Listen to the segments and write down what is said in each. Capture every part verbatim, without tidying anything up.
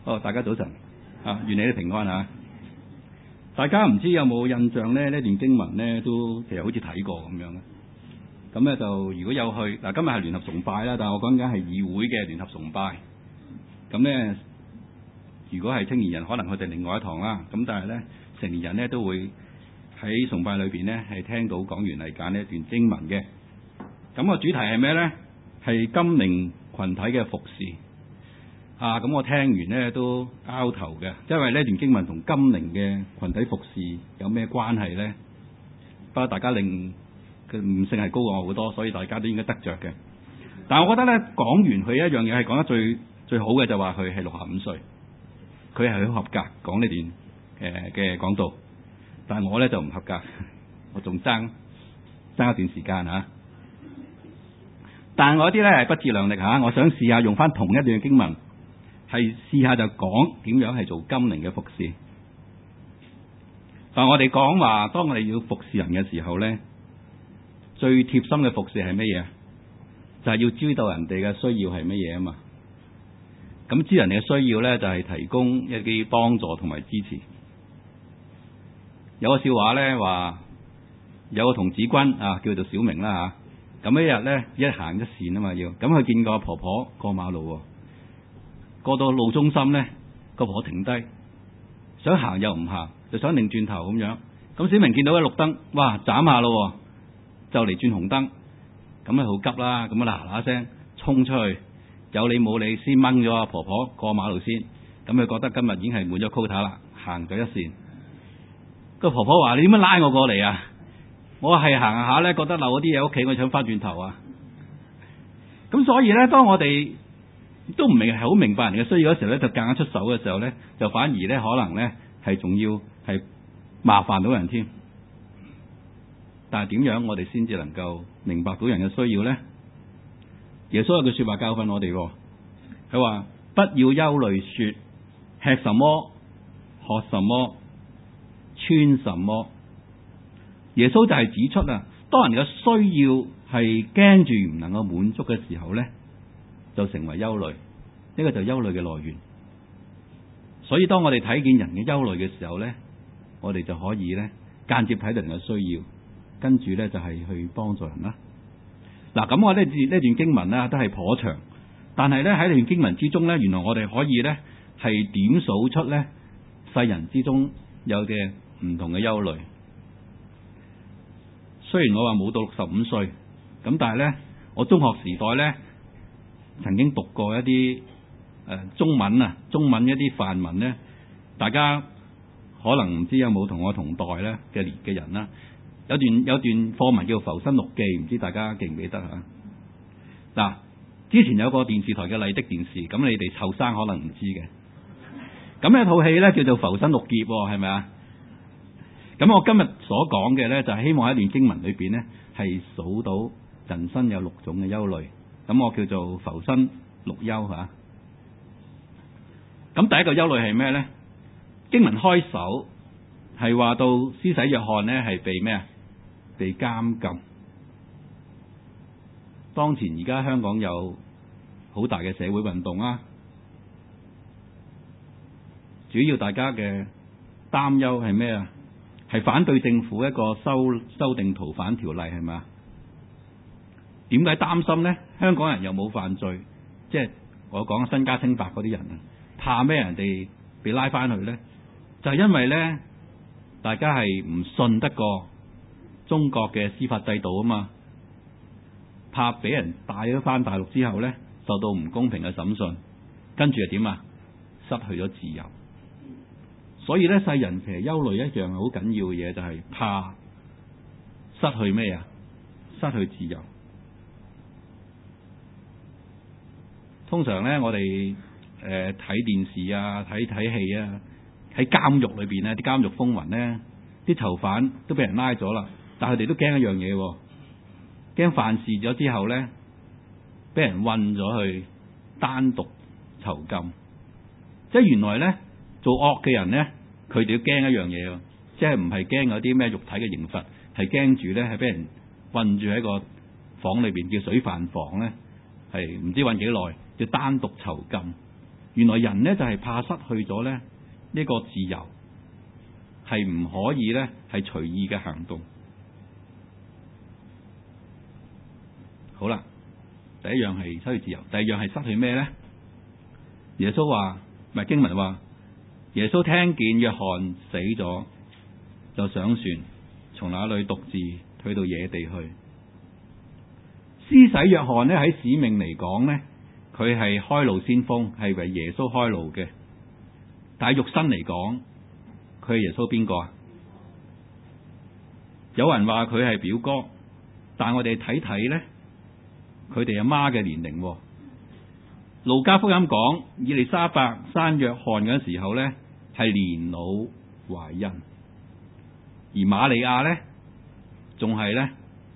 哦，大家早晨啊，願你哋平安啊！大家唔知有冇印象咧？呢段經文咧都其實好似睇過咁樣嘅。咁咧就如果有去嗱，今日係聯合崇拜啦，但係我講緊係議會嘅聯合崇拜。咁咧，如果係青年人，可能佢哋另外一堂啦。咁但係咧，成年人咧都會喺崇拜裏邊咧係聽到講員嚟揀呢一段經文嘅。咁個主題係咩咧？係金齡群體嘅服侍。啊，咁我聽完咧都拗頭嘅，因為呢段經文同金齡嘅群體服侍有咩關係咧？不過大家令佢悟性係高過我好多，所以大家都應該得着嘅。但係我覺得咧，講完佢一樣嘢係講得最最好嘅，就話佢係六十五歲，佢係好合格講呢段誒嘅講道。但係我咧就唔合格，我仲爭爭一段時間嚇。但係我一啲咧係不自量力嚇，我想試下用翻同一段經文。係試下就講點樣係做金齡嘅服侍。但我哋講話，當我哋要服侍人嘅時候咧，最貼心嘅服侍係乜嘢？就係、是、要知道人哋嘅需要係乜嘢啊嘛。咁知人哋嘅需要咧，就係、是、提供一啲幫助同埋支持。有個笑話咧，話有個童子軍啊，叫做小明啦嚇。咁、啊、一日咧，一行一善啊嘛要。咁佢見個婆婆過馬路喎。過到路中心咧，個婆婆停低，想行又唔行，就想擰轉頭咁樣。咁小明見到一綠燈，哇，斬下咯，就嚟轉紅燈，咁咧好急啦，咁啊嗱嗱聲衝出去，有理冇理先掹咗阿婆婆過馬路先。咁佢覺得今日已經係滿咗 quota 啦，行咗一線。個婆婆話：你點樣拉我過嚟啊？我係行下咧，覺得漏咗啲嘢屋企，我想翻轉頭啊。咁所以咧，當我哋都唔明係好明白人嘅需要嗰時候咧，就夾硬出手嘅時候咧，就反而咧可能咧係仲要係麻煩到人添。但係點樣我哋先至能夠明白到人嘅需要咧？耶穌有句說話教訓我哋，佢話：不要憂慮，說吃什麼、喝什麼、穿什麼。耶穌就係指出啊，當人嘅需要係驚住唔能夠滿足嘅時候咧，就成為憂慮，呢、這個就係憂慮嘅來源。所以當我哋睇見人嘅憂慮嘅時候咧，我哋就可以咧間接睇到人嘅需要，跟住咧就係、是、去幫助人啦。嗱，咁我呢呢段經文咧都係頗長，但係咧喺呢段經文之中咧，原來我哋可以咧係點數出咧世人之中有嘅唔同嘅憂慮。雖然我話冇到六十五歲，咁但係咧我中學時代咧，曾經讀過一啲誒、呃、中文啊，中文一啲範文咧，大家可能唔知有冇同我同代咧嘅年嘅人啦。有段有段課文叫《浮生六記》，唔知大家記唔記得嚇？嗱，之前有個電視台嘅麗的電視，咁你哋後生可能唔知嘅。咁有套戲咧叫做《浮生六劫》，係咪啊？咁我今日所講嘅咧，就係希望喺一段經文裏邊咧，係數到人生有六種嘅憂慮。咁我叫做浮生六憂嚇。咁第一個憂慮係咩咧？經文開首係話到施洗約翰咧係被咩啊？被監禁。當前而家香港有好大嘅社會運動啊，主要大家嘅擔憂係咩啊？係反對政府一個修修訂逃犯條例係咪啊？點解擔心呢？香港人又冇犯罪，即係我講身家清白嗰啲人啊，怕咩人哋被拉翻去呢？就係因為呢，大家係唔信得過中國嘅司法制度啊嘛，怕俾人帶咗翻大陸之後呢，受到唔公平嘅審訊，跟住係點啊？失去咗自由。所以咧，世人其實憂慮一樣好緊要嘅嘢，就係怕失去咩啊？失去自由。通常咧，我哋誒睇電視啊、睇睇戲啊，喺監獄裏邊咧，啲監獄風雲咧，啲囚犯都俾人拉咗啦，但係佢哋都驚一樣嘢，驚犯事咗之後咧，俾人韞咗去單獨囚禁。即係原來咧，做惡嘅人咧，佢哋都驚一樣嘢，即係唔係驚嗰啲咩肉體嘅刑罰，係驚住咧係俾人韞住喺個房裏邊，叫水飯房咧，係唔知韞幾耐，要單獨囚禁。 原來人呢，就係怕失去咗咧呢個自由，係唔可以咧係隨意嘅行動。好啦，第一樣係失去自由，第二樣係失去咩咧？耶穌話，唔係經文話，耶穌聽見約翰死咗，就上船，從那裏獨自退到野地去。施洗約翰呢，喺使命嚟講呢，佢係開路先鋒，係為耶穌開路嘅。但係肉身嚟講，佢係耶穌邊個啊？有人話佢係表哥，但我哋睇睇呢，佢哋阿媽嘅年齡。路加福音講，以利沙伯生約翰嗰時候呢，係年老懷孕，而瑪利亞呢，仲係呢，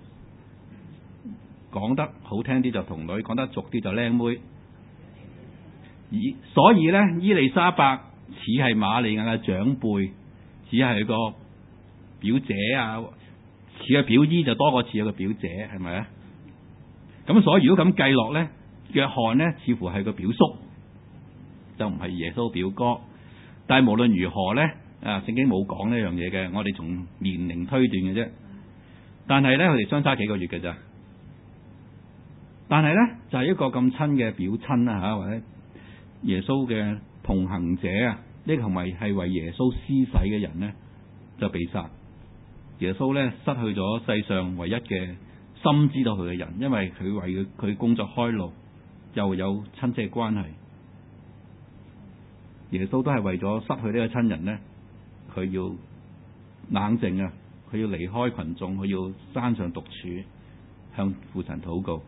講得好聽啲就童女，講得俗啲就靚妹。而所以呢，伊利沙伯似係瑪利亞嘅長輩，似係個表姐啊，似個表姨就多過似個表姐，係咪啊？咁所以如果咁計落呢，約翰呢似乎係個表叔，就唔係耶穌表哥。但係無論如何呢，啊聖經冇講呢樣嘢嘅，我哋從年齡推斷嘅啫。但係呢，佢哋相差幾個月嘅咋？但係呢，就係、是、一個咁親嘅表親啦吓，或者耶穌嘅同行者啊，呢個同埋係為耶穌施洗嘅人呢，就被殺。耶穌呢，失去咗世上唯一嘅深知道佢嘅人，因為佢為佢佢工作開路，又有親戚關係。耶穌都係為咗失去呢個親人呢，佢要冷靜啊，佢要離開群眾，佢要山上獨處，向父神禱告。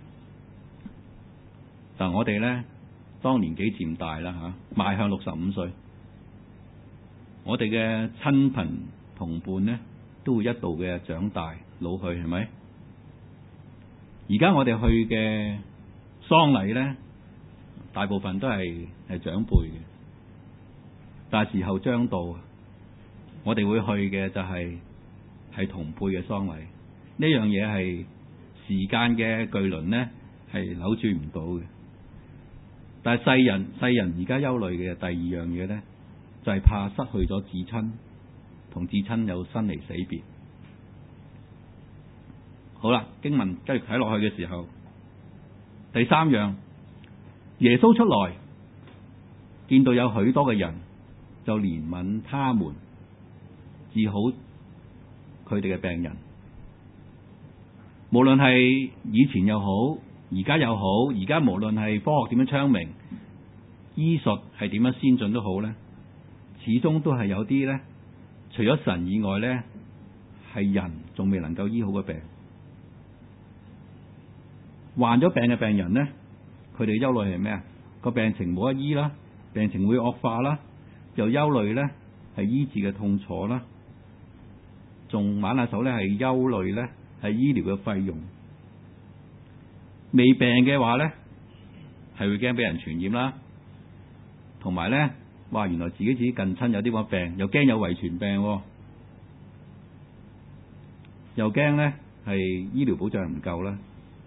嗱，我哋呢，當年紀漸大啦吓，邁向六十五歲，我哋嘅親朋同伴呢，都會一度嘅長大老去，係咪？而家我哋去嘅喪禮呢，大部分都係係長輩嘅，但係時候將到，我哋會去嘅就係、是、係同輩嘅喪禮。呢樣嘢係時間嘅巨輪呢，係扭轉唔到嘅。但係世人世人而家憂慮嘅第二樣嘢呢，就係、是、怕失去咗至親，同至親有生離死別。好啦，經文繼續睇落去嘅時候，第三樣，耶穌出來見到有許多嘅人，就憐憫他們，治好佢哋嘅病人。無論係以前又好，而家又好，而家無論係科學點樣昌明，醫術係點樣先進都好咧，始終都係有啲咧，除咗神以外咧，係人仲未能夠醫好嘅病。患咗病嘅病人呢，佢哋憂慮係咩啊？個病情冇得醫啦，病情會惡化啦，又憂慮呢係醫治嘅痛楚啦，仲挽下手呢係憂慮呢係醫療嘅費用。未病嘅話呢，係會驚俾人傳染啦，同埋呢話原來自己自己近親有啲個病，又驚有遺傳病，又驚呢係醫療保障唔夠啦。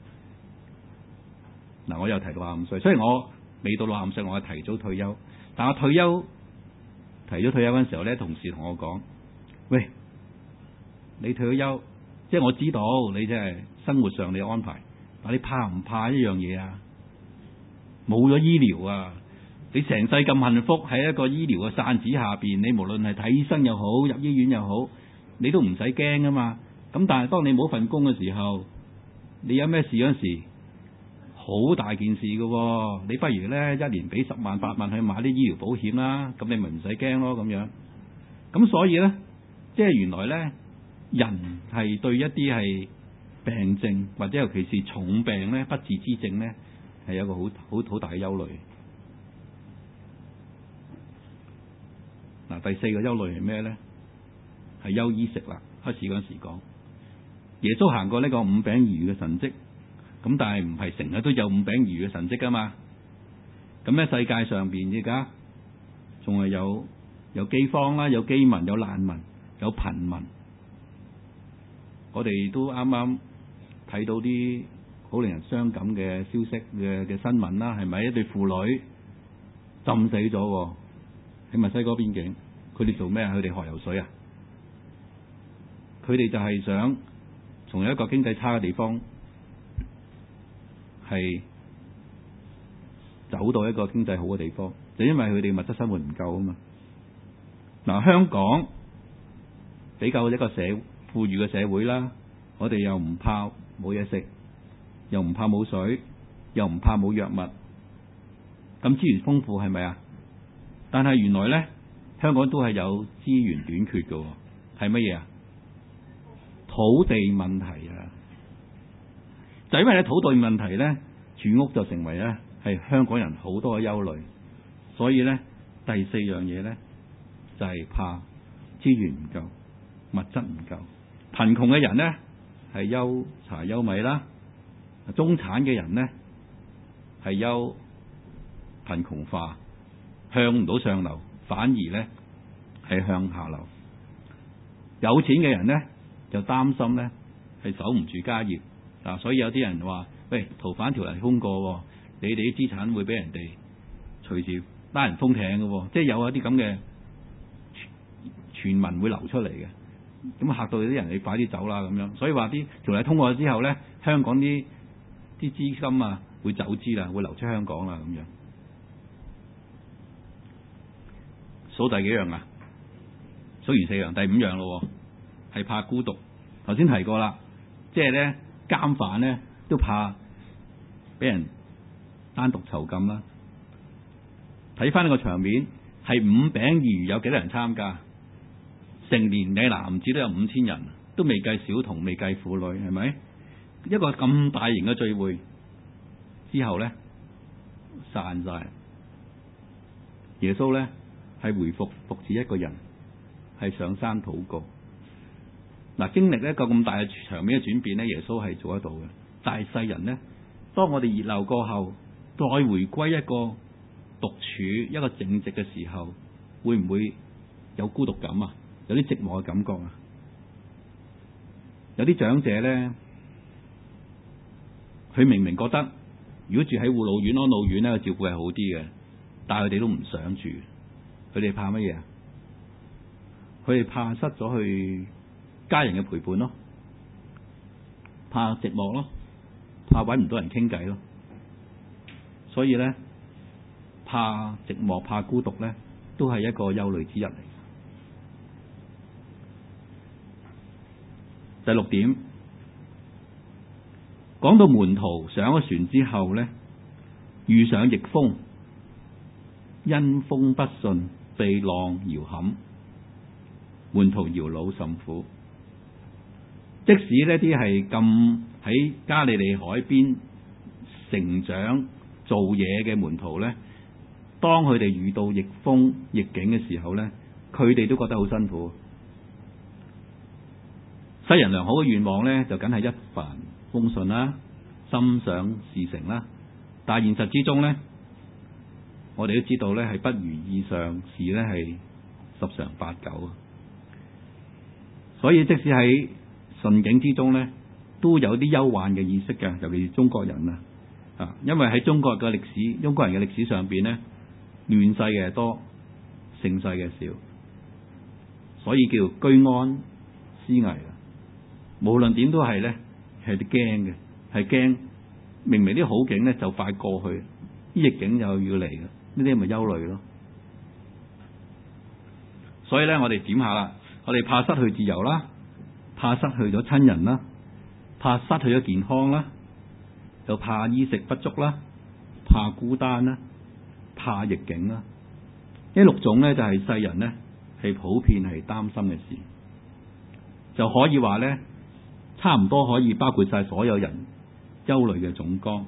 嗱，我又提到六十五歲，雖然我未到六十五歲，我係提早退休，但我退休提咗退休嗰陣時候咧，同事同我講：喂，你退咗休，即係我知道你即係生活上你安排，但你怕唔怕一樣嘢啊？冇咗醫療啊！你成世咁幸福喺一個醫療嘅傘子下邊，你無論係睇醫生又好，入醫院又好，你都唔使驚噶嘛。咁但係當你冇份工嘅時候，你有咩事嗰陣時，好大件事噶喎，你不如咧一年俾十萬八萬去買啲醫療保險啦，咁你咪唔使驚咯咁樣。咁所以咧，即係原來咧，人係對一啲係病症或者尤其是重病咧、不治之症咧，係有個好好好大嘅憂慮。嗱，第四個憂慮係咩咧？係憂衣食啦。開始嗰陣時講，耶穌行過呢個五餅二魚嘅神蹟。咁但係唔係成日都有五餅二魚嘅神蹟噶嘛？咁咧世界上邊而家仲係有有饑荒啦，有饑民，有難民，有貧民。我哋都啱啱睇到啲好令人傷感嘅消息嘅嘅新聞啦，係咪一對父女浸死咗喎，喺墨西哥邊境，佢哋做咩啊？佢哋學游水啊？佢哋就係想從一個經濟差嘅地方係走到一個經濟好嘅地方，就因為佢哋物質生活唔夠啊嘛。嗱，香港比較一個社富裕嘅社會啦，我哋又唔怕冇嘢食，又唔怕冇水，又唔怕冇藥物，咁資源豐富係咪啊？但係原來咧，香港都係有資源短缺嘅，係乜嘢啊？土地問題啊！就因為咧土地問題咧，住屋就成為咧係香港人好多嘅憂慮，所以咧第四樣嘢咧就係怕資源唔夠，物質唔夠，貧窮嘅人咧係憂柴憂米啦，中產嘅人咧係憂貧窮化，向唔到上流，反而咧係向下流。有錢嘅人咧就擔心咧係守唔住家業嗱，所以有啲人話：喂，逃犯條例通過，你哋啲資產會俾人哋隨時拉人封艇嘅，即係有一啲咁嘅傳聞會流出嚟嘅，咁嚇到啲人，你快啲走啦咁樣。所以話啲條例通過咗之後咧，香港啲啲資金啊會走資啦，會流出香港啦咁樣。數第幾樣啊？數完四樣，第五樣咯，係怕孤獨。頭先提過啦，即係咧監犯咧都怕俾人單獨囚禁啦。睇翻呢個場面，係五餅二魚有幾多人參加？成年嘅男子都有五千人，都未計小童，未計婦女，係咪？一個咁大型嘅聚會之後咧，散晒。耶穌咧係回復獨自一個人，係上山禱告。嗱，經歷一個咁大嘅場面嘅轉變咧，耶穌係做得到嘅。但係世人咧，當我哋熱鬧過後，再回歸一個獨處、一個靜寂嘅時候，會唔會有孤獨感啊？有啲寂寞嘅感覺啊？有啲長者咧，佢明明覺得如果住喺護老院、安老院咧，照顧係好啲嘅，但係佢哋都唔想住。佢哋怕乜嘢啊？佢哋怕失咗去家人嘅陪伴咯，怕寂寞咯，怕搵唔到人傾偈咯。所以咧，怕寂寞、怕孤獨咧，都係一個憂慮之一嚟。第六點，講到門徒上咗船之後咧，遇上逆風，因風不順，被浪搖撼，門徒搖腦甚苦。即使呢啲係咁喺加利利海邊成長做嘢嘅門徒咧，當佢哋遇到逆風逆境嘅時候咧，佢哋都覺得好辛苦。世人良好嘅願望咧，就梗係一帆風順啦，心想事成啦。但係現實之中咧，我哋都知道咧，係不如意上事咧係十常八九啊。所以即使喺順境之中咧，都有啲憂患嘅意識嘅，尤其是中國人啊，啊，因為喺中國嘅歷史，中國人嘅歷史上邊咧，亂世嘅多，盛世嘅少，所以叫居安思危啊。無論點都係咧，係啲驚嘅，係驚明明啲好景咧就快過去，啲逆境又要嚟嘅，呢啲咪憂慮咯。所以咧，我哋點下啦，我哋怕失去自由啦，怕失去咗親人啦，怕失去咗健康啦，又怕衣食不足啦，怕孤單啦，怕逆境啦。呢六種咧就係世人咧係普遍係擔心嘅事，就可以話咧，差唔多可以包括晒所有人憂慮嘅總綱。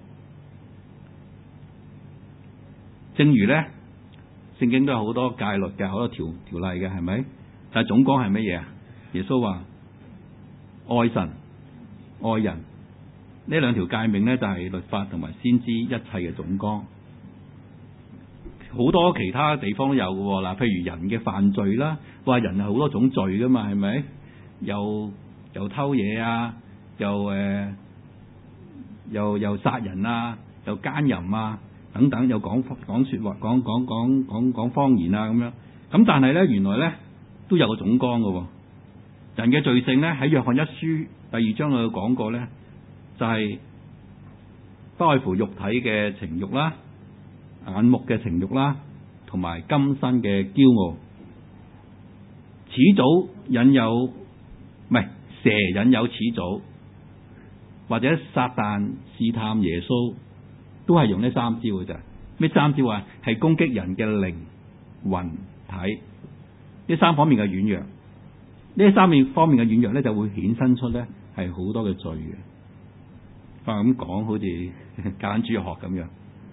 正如咧，聖經都有好多戒律嘅，好多條條例嘅，係咪？但係總綱係乜嘢啊？耶穌話愛神愛人，呢兩條誡命咧就係律法同埋先知一切嘅總綱。好多其他地方都有嘅，嗱，譬如人嘅犯罪啦，話人係好多種罪噶嘛，係咪？又又偷嘢啊，又誒、呃，又又殺人啊，又奸淫啊， 等等，又講講説話，講講講講講方言啊咁樣。咁但係咧，原來咧都有個總綱嘅喎。人嘅罪性咧喺約翰一書第二章佢講過咧，就係、是、不外乎肉體嘅情慾啦、眼目嘅情慾啦，同埋今生嘅驕傲。始祖引誘，唔係蛇引誘始祖，或者撒旦試探耶穌，都係用呢三招嘅啫。咩三招啊？係攻擊人嘅靈、魂、體呢三方面嘅軟弱。呢三面方面嘅軟弱咧，就會衍生出咧係好多嘅罪嘅。啊咁講，好似教緊主學咁樣。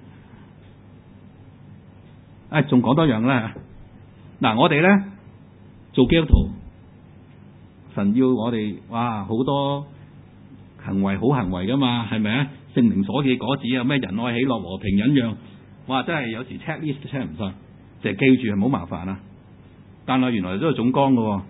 啊，仲講多樣啦。嗱，我哋咧做基督徒，神要我哋哇好多行為好行為噶嘛，係咪啊？聖靈所結果子有咩仁愛、喜樂、和平、忍讓，哇！真係有時 check list 都 check 唔晒，淨係記住係唔好麻煩啊。但係原來都係總綱噶。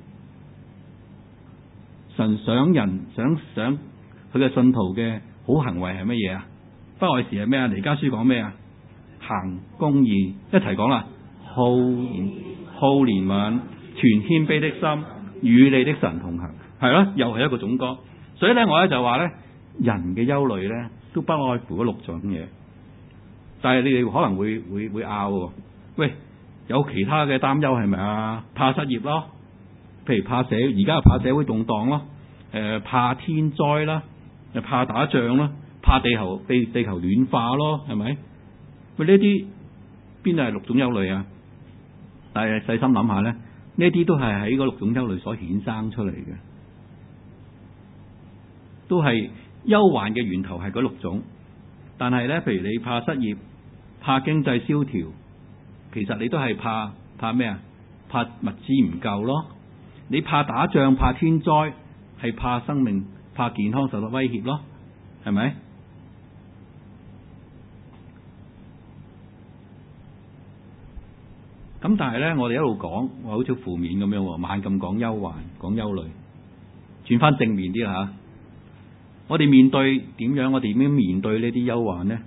神想人想想佢嘅信徒嘅好行為係乜嘢啊？不外時係咩啊？彌迦書講咩啊？行公義，一齊講啦。好好憐憫，存謙卑的心，與你的神同行，係咯，又係一個總綱。所以咧，我咧就話咧，人嘅憂慮咧都不外乎嗰六種嘢。但係你哋可能會會會拗喎，喂，有其他嘅擔憂係咪啊？怕失業咯。譬如怕社，而家怕社會動盪咯，誒、呃、怕天災啦，又怕打仗啦，怕地球地地球暖化咯，係咪？喂，呢啲邊度係六種憂慮啊？但係細心諗下咧，呢啲都係喺嗰六種憂慮所衍生出嚟嘅，都係憂患嘅源頭係嗰六種。但係咧，譬如你怕失業、怕經濟蕭條，其實你都係怕怕咩啊？怕物資唔夠咯。你怕打仗、怕天災，係怕生命、怕健康受到威脅咯，係咪？咁但係咧，我哋一路講，我好似負面咁樣，猛咁講憂患、講憂慮，轉翻正面啲吓。我哋面對點樣？我哋點樣面對呢啲憂患呢？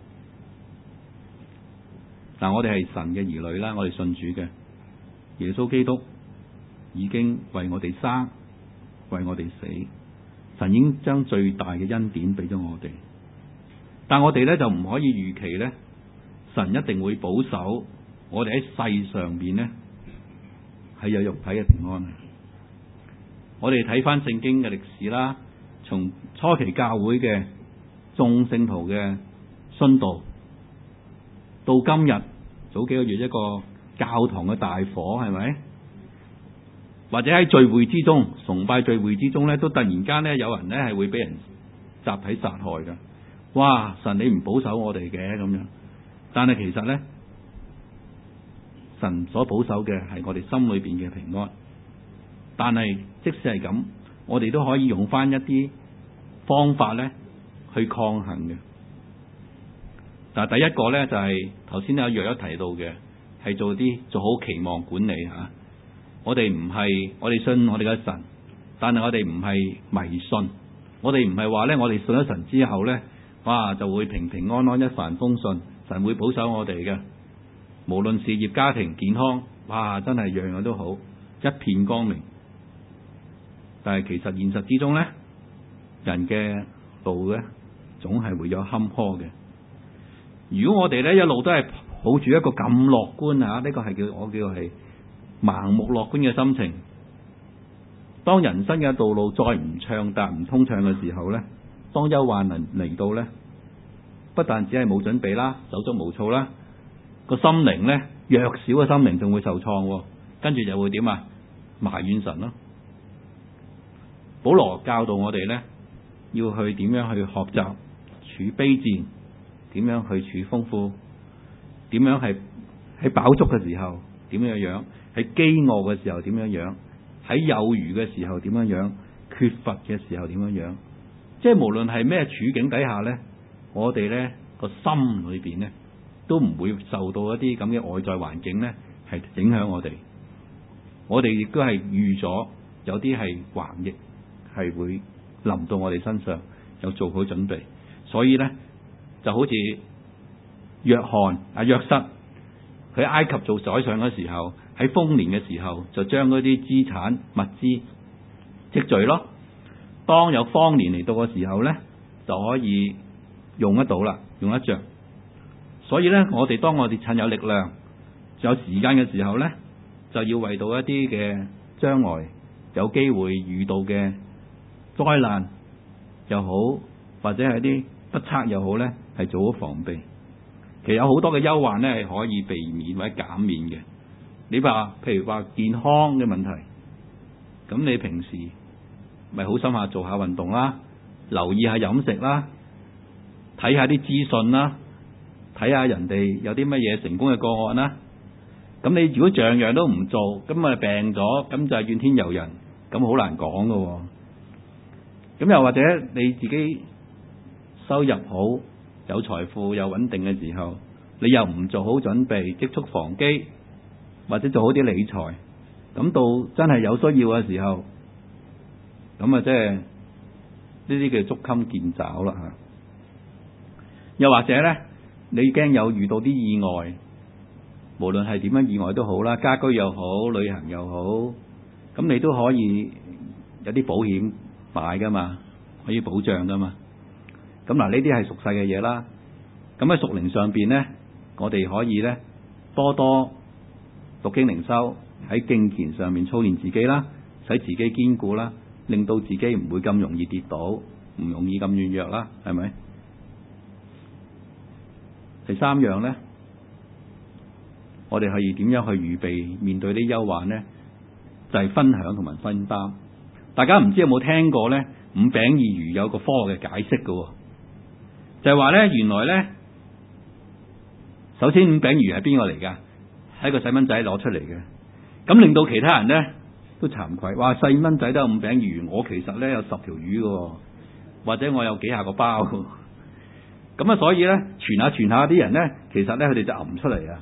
嗱，我哋係神嘅兒女啦，我哋信主嘅，耶穌基督已經為我哋生，為我哋死，神已經將最大嘅恩典俾咗我哋。但我哋咧就唔可以預期咧，神一定會保守我哋喺世上邊咧係有肉體嘅平安。我哋睇翻聖經嘅歷史啦，從初期教會嘅眾聖徒嘅殉道，到今日早幾個月一個教堂嘅大火，係咪？或者喺聚會之中，崇拜聚會之中咧，都突然間咧有人咧係會俾人集體殺害嘅。哇！神你唔保守我哋嘅咁樣，但係其實咧，神所保守嘅係我哋心裏邊嘅平安。但係即使係咁，我哋都可以用翻一啲方法咧去抗衡嘅。但係第一個咧就係頭先阿約一提到嘅，係做啲做好期望管理吓。我哋唔係，我哋信我哋嘅神，但係我哋唔係迷信。我哋唔係話咧，我哋信咗神之後咧，哇就會平平安安一帆風順，神會保守我哋嘅。無論事業、家庭、健康，哇真係樣樣都好，一片光明。但係其實現實之中咧，人嘅路咧總係會有坎坷嘅。如果我哋咧一路都係抱住一個咁樂觀啊，呢個係叫我叫做係盲目樂觀嘅心情，當人生嘅道路再唔暢達、唔通暢嘅時候咧，當憂患嚟嚟到咧，不但只係冇準備啦、手足無措啦，個心靈咧弱小嘅心靈仲會受創，跟住就會點啊？埋怨神咯。保羅教導我哋咧，要去點樣去學習處卑賤，點樣去處豐富，點樣係喺飽足嘅時候點樣樣，喺飢餓嘅時候點樣樣，喺有餘嘅時候點樣樣，缺乏嘅時候點樣樣。即係無論係咩處境底下咧，我哋咧個心裏邊咧都唔會受到一啲咁嘅外在環境咧係影響我哋。我哋亦都係預咗有啲係橫逆係會臨到我哋身上，有做好準備。所以咧就好似約翰啊約瑟，佢喺埃及做宰相嘅時候，喺豐年嘅時候就將嗰啲資產物資積聚咯。當有荒年嚟到嘅時候呢，就可以用得到啦，用得着。所以呢，我哋當我哋趁有力量、有時間嘅時候呢，就要為到一啲嘅將來有機會遇到嘅災難又好，或者係啲不測又好呢，係做好防備。其實有好多嘅憂患呢係可以避免或者減免嘅。你話譬如話健康嘅問題，咁你平時咪好心下做下運動啦，留意下飲食啦，睇下啲資訊啦，睇下人哋有啲乜嘢成功嘅個案啦。咁你如果樣樣都唔做，咁咪病咗，咁就係怨天尤人，咁好難講㗎。咁又或者你自己收入好，有財富有穩定嘅時候，你又唔做好準備積蓄防饑，或者做好啲理財，咁到真係有需要嘅時候，咁啊即係呢啲叫捉襟見肘啦吓。又或者咧，你驚有遇到啲意外，無論係點樣意外都好啦，家居又好，旅行又好，咁你都可以有啲保險買噶嘛，可以保障噶嘛。咁嗱，呢啲係俗世嘅嘢啦。咁喺屬靈上邊咧，我哋可以咧多多讀經靈修，喺敬虔上面操練自己啦，使自己堅固啦，令到自己唔會咁容易跌倒，唔容易咁軟弱啦，係咪？第三樣咧，我哋係點樣去預備面對啲憂患咧？就係分享同埋分擔。大家唔知有冇聽過咧？五餅二魚有個科學嘅解釋嘅，就係話咧，原來咧，首先五餅二魚係邊個嚟噶？係個細蚊仔攞出嚟嘅，咁令到其他人咧都慚愧。哇，細蚊仔都有五餅二魚，我其實咧有十條魚嘅，或者我有幾下個包。咁啊，所以咧傳下傳下啲人咧，其實咧佢哋就揞出嚟啊。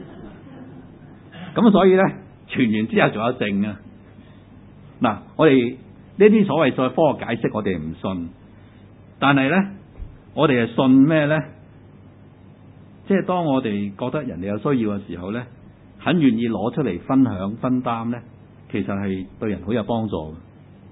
咁啊，所以咧傳完之後仲有剩啊。嗱，我哋呢啲所謂再科學解釋，我哋唔信，但係咧，我哋係信咩咧？即係當我哋覺得人哋有需要嘅時候咧，很願意攞出嚟分享分擔咧，其實係對人好有幫助嘅。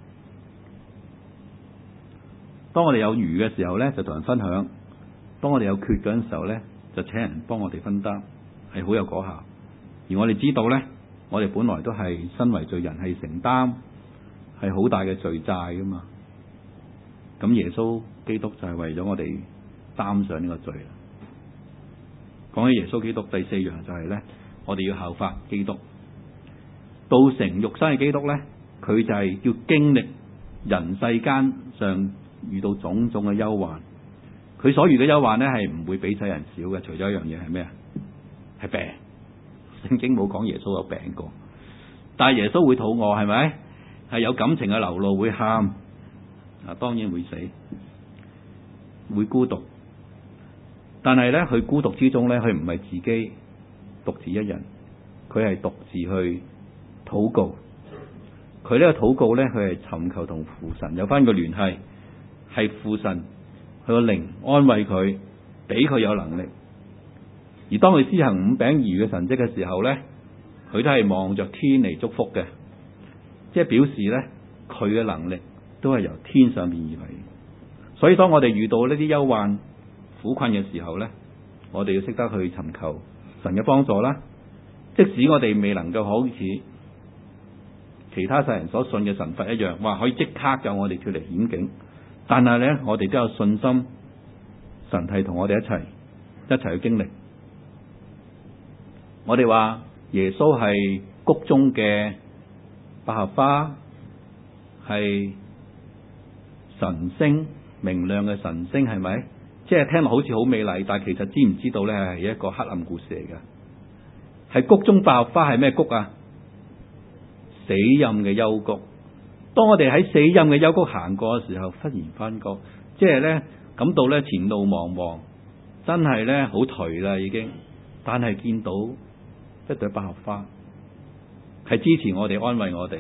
當我哋有餘嘅時候咧，就同人分享；當我哋有缺嗰陣時候咧，就請人幫我哋分擔，係好有果效。而我哋知道咧，我哋本來都係身為罪人，係承擔係好大嘅罪債噶嘛。咁耶穌基督就係為咗我哋擔上呢個罪。講起耶穌基督，第四樣就係咧，我哋要效法基督，道成肉身嘅基督咧，佢就係要經歷人世間上遇到種種嘅憂患。佢所遇嘅憂患咧，係唔會比世人少嘅。除咗一樣嘢係咩啊？係病。聖經冇講耶穌有病過，但係耶穌會肚餓，係咪？係有感情嘅流露，會喊，啊，當然會死，會孤獨。但係咧，佢孤獨之中咧，佢唔係自己獨自一人，佢係獨自去禱告。佢呢個禱告咧，佢係尋求同父神有翻個聯繫，係父神佢個靈安慰佢，俾佢有能力。而當佢施行五餅二魚嘅神蹟嘅時候咧，佢都係望着天嚟祝福嘅，即係表示咧佢嘅能力都係由天上面而嚟。所以當我哋遇到呢啲憂患苦困嘅時候咧，我哋要識得去尋求神嘅幫助啦。即使我哋未能夠好似其他世人所信嘅神佛一樣，話可以即刻救我哋脫離險境，但係咧我哋都有信心，神係同我哋一齊一齊去經歷。我哋話耶穌係谷中嘅百合花，係神星，明亮嘅神星，係咪？即係聽落好似好美麗，但係其實知唔知道咧係一個黑暗故事嚟㗎？係谷中百合花係咩谷啊？死蔭嘅幽谷。當我哋喺死蔭嘅幽谷行過嘅時候，忽然翻覺，即係咧感到咧前路茫茫，真係咧好頹啦已經。但係見到一朵百合花，係支持我哋、安慰我哋。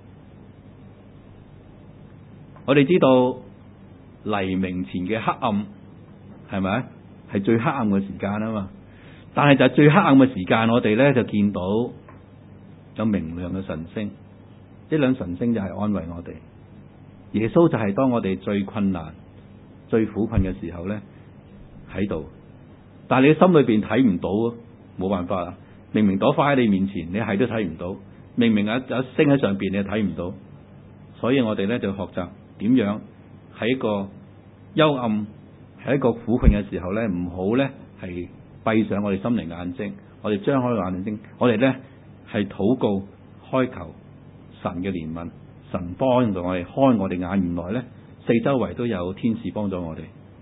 我哋知道黎明前嘅黑暗係咪？係最黑暗嘅時間啊嘛。 但係就係最黑暗嘅時間，我哋咧就見到有明亮嘅晨星，呢兩晨星就係安慰我哋。耶穌就係當我哋最困難、最苦困嘅時候咧喺度，但係你心裏邊睇唔到，冇辦法啦。明明朵花喺你面前，你係都睇唔到；明明有有星喺上邊，你睇唔到。所以我哋咧就學習點樣喺一個幽暗、喺一個苦困嘅時候咧，唔好咧係閉上我哋心靈眼睛，我哋張開眼睛，我哋咧係禱告、開求神嘅憐憫，神幫助我哋開我哋眼，原來咧四周圍都有天使幫助我哋。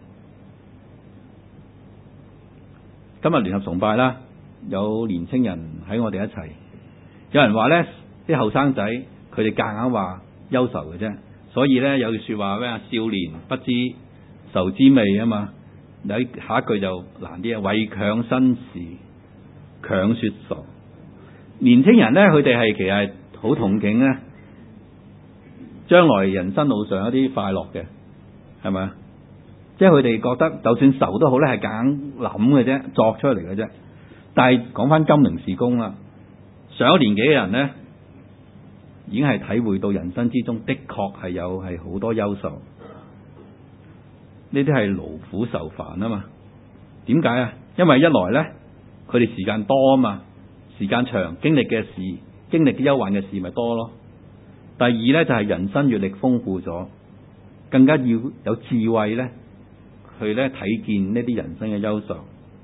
今日聯合崇拜啦，有年青人喺我哋一齊。有人話咧，啲後生仔佢哋夾硬話憂愁嘅啫，所以咧有句說話咩啊？少年不知愁滋味啊嘛。有下一句就難啲啊，為強身時強說愁。年青人咧，佢哋係其實係好憧憬咧，將來人生路上一啲快樂嘅，係咪啊？即係佢哋覺得就算愁都好咧，係夾硬諗嘅啫，作出嚟嘅啫。但係講翻金陵事工啦，上咗年紀嘅人咧，已經係體會到人生之中的確係有係好多憂愁，呢啲係勞苦愁煩啊嘛。點解啊？因為一來咧，佢哋時間多啊嘛，時間長，經歷嘅事、經歷嘅憂患嘅事咪多咯。第二咧就係人生閱歷豐富咗，更加要有智慧咧，去咧睇見呢啲人生嘅憂愁。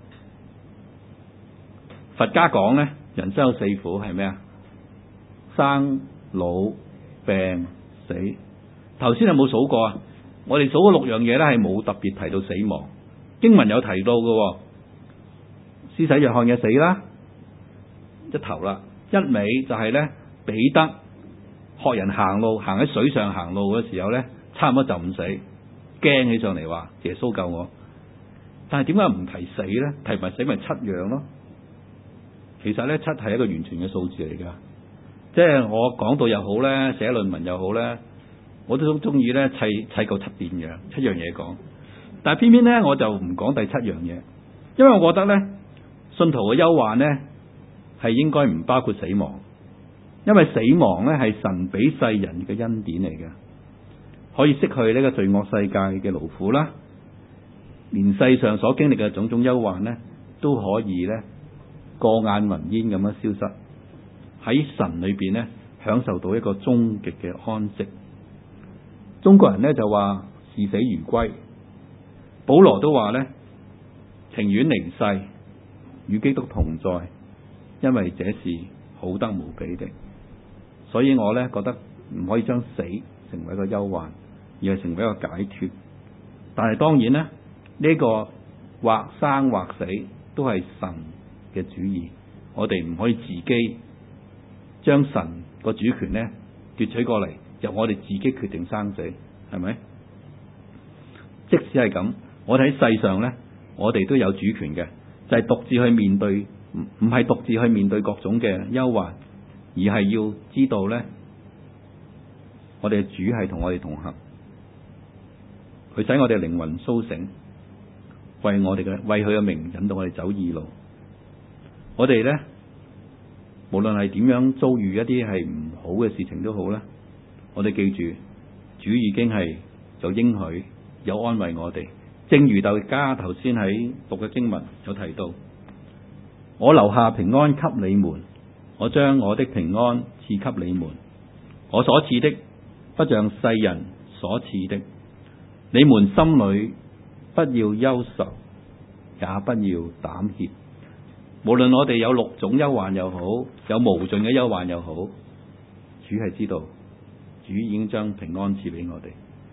佛家講咧，人生有四苦係咩啊？生、老、病、死。頭先有冇數過啊？我哋數嗰六樣嘢咧，係冇特別提到死亡。經文有提到嘅，施洗約翰嘅死啦，一頭啦，一尾就係咧彼得學人行路，行喺水上行路嘅時候咧，差唔多就唔死，驚起上嚟話耶穌救我。但係點解唔提死咧？提埋死咪七樣咯。其實咧，七係一個完全嘅數字嚟噶，即係我講到又好咧，寫論文又好咧，我都中中意咧砌砌夠七變樣，七樣嘢講。但係偏偏咧，我就唔講第七樣嘢，因為我覺得咧，信徒嘅憂患咧係應該唔包括死亡，因為死亡咧係神俾世人嘅恩典嚟嘅，可以釋去呢個罪惡世界嘅勞苦啦，連世上所經歷嘅種種憂患咧都可以咧過眼雲煙咁樣消失，喺神裏邊咧享受到一個終極嘅安息。中國人咧就話視死如歸，保羅都話咧情願離世與基督同在，因為這是好得無比的。所以我咧覺得唔可以將死成為一個憂患，而係成為一個解脫。但係當然咧，呢個或生或死都係神嘅主意，我哋唔可以自己將神個主權咧奪取過嚟，由我哋自己決定生死，係咪？即使係咁，我哋喺世上咧，我哋都有主權嘅，就係獨自去面對，唔唔係獨自去面對各種嘅憂患，而係要知道咧，我哋嘅主係同我哋同行，佢使我哋靈魂甦醒，為我哋嘅為佢嘅名引導我哋走義路。我哋咧，無論係點樣遭遇一啲係唔好嘅事情都好啦，我哋記住，主已經係有應許，有安慰我哋。正如大家頭先喺讀嘅經文有提到，我留下平安給你們，我將我的平安賜給你們，我所賜的不像世人所賜的。你們心裏不要憂愁，也不要膽怯。無論我哋有六種憂患又好，有無盡嘅憂患又好，主係知道，主已經將平安賜俾我哋。